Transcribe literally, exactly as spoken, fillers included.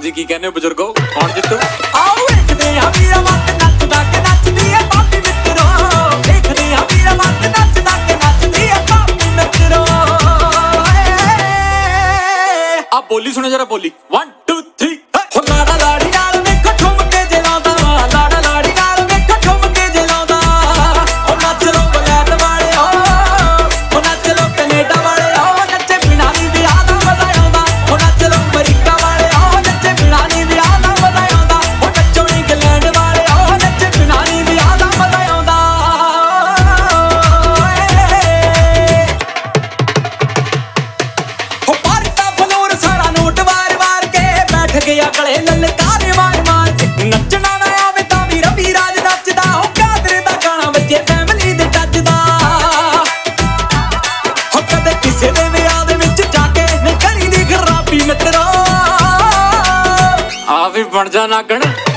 ਤੁਸੀਂ ਕੀ ਕਹਿੰਦੇ ਹੋ ਬਜ਼ੁਰਗੋ, ਕੌਣ ਜਿੱਤੂ? ਆਓ ਵੇਖਦੇ ਆ ਵੀਰਾ ਮੱਤ ਨੱਚਦਾ ਕਿ ਨੱਚਦੀ ਐ ਬਾਪੀ ਮਿੱਤਰੋ, ਵੇਖਦੇ ਆ ਵੀਰਾ ਮੱਤ ਨੱਚਦਾ ਕਿ ਨੱਚਦੀ ਐ ਬਾਪੀ ਮਿੱਤਰੋ। ਆ ਬੋਲੀ ਸੁਣੋ ਜਰਾ, ਬੋਲੀ one two three। ਹੋ ਲਾੜਾ ਲਾੜੀ ਨਾਲ ਵੇਖੋ ਠੁਮਕੇ ਜੇ ਲਾਉਂਦਾ ਵਾ, ਲਾੜਾ ਲਾੜੀ ਨਾਲ ਵੇਖੋ ਠੁਮਕੇ ਜੇ ਲਾਉਂਦਾ। ਹੋ ਨੱਚ ਲੋ ਬਲੈਤ ਵਾਲਿਓ, ਹੋ ਨੱਚ ਲੋ ਕੈਨੇਡਾ ਵਾਲਿਓ, ਨੱਚੇ ਬਿਨਾਂ ਨੀ ਵਿਆਹ ਦਾ ਮਜ਼ਾ ਆਉਂਦਾ। ਹੋ ਨੱਚ ਲੋ ਅਮਰੀਕਾ ਵਾਲਿਓ, ਨੱਚੇ ਬਿਨਾਂ ਨੀ ਵਿਆਹ ਦਾ ਮਜ਼ਾ ਆਉਂਦਾ। ਹੋ ਨੱਚੋ ਇੰਗਲੈਂਡ ਵਾਲਿਓ, ਨੱਚੇ ਬਿਨਾਂ ਨੀ ਵਿਆਹ ਦਾ ਮਜ਼ਾ ਆਉਂਦਾ। ਹੋ ਭਰਤਾ ਫਲੋਰ ਸਾਰਾ ਨੋਟ ਵਾਰ ਵਾਰ ਕੇ, ਬੈਠ ਗਿਆ ਗਲੇ ਲਲਕਾਰੇ ਮਾਰ ਮਾਰ ਕੇ। ਨੱਚਣਾ ਨਾ ਆਵੇ ਤਾਂ ਵੀ ਰਵੀ ਰਾਜ ਨੱਚਦਾ, ਹੋ ਕਾਦਰੇ ਦਾ ਗਾਣਾ ਵੱਜੇ ਫੈਮਿਲੀ ਦੇ ਟੱਚ ਦਾ। ਹੋ ਕਦੇ ਕਿਸੇ ਦੇ ਵਿਆਹ ਦੇ ਵਿੱਚ ਜਾ ਕੇ ਨਹੀਂ ਕਰੀ ਦੀ ਖਰਾਬੀ ਮਿੱਤਰੋ। ਆ ਵੀ ਬਣ ਜਾ ਨਾਗਣ।